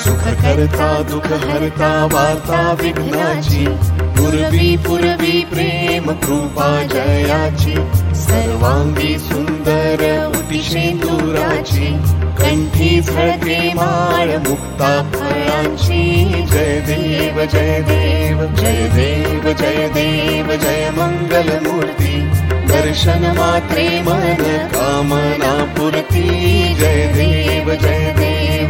सुख करता दुःख हरता वार्ता विघ्नाची, पूर्वी पूर्वी प्रेम कृपा जयाची, सर्वांगी सुंदर उटी शेंदुराची, कंठी झळके माळ मुक्ता फळांची. जय देव जय देव जय देव जय देव जय मंगल मूर्ती, दर्शन मात्रे मन कामना पूर्ती. जय देव जय देव.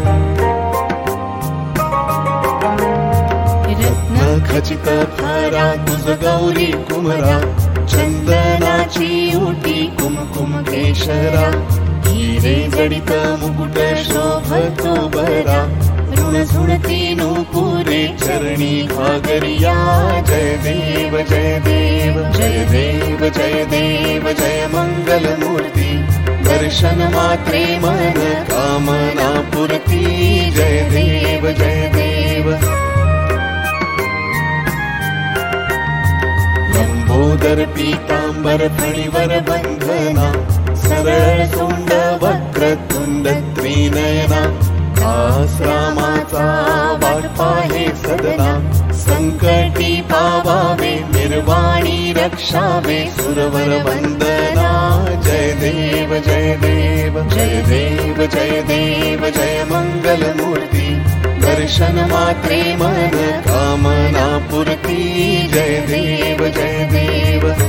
रत्न खचित फारा तुझ गौरी कुमरा, चंदनाची उटी कुमकुम केशरा, हिरे जडित मुकुट शोभतो बरा, ऋण झुणती नूपुरे चरणी घागरिया. जय देव जय देव जय देव जय देव जय मंगल मूर्ती, दर्शन मात्रे मन कामना पूर्ती. जय देव जय देव. लंबोदर पीतांबर फणीवर बंधना, सरळ सोंड वक्रतुंड त्रिनयना, दास रामाचा वाट पाहे सदना, संकटी पावावे निर्वाणी रक्षावे सुरवर वंदना. जय देव जय देव जय देव जय देव जय मंगल मूर्ती, दर्शन मात्रे मन कामना पूर्ती. जय देव जय देव.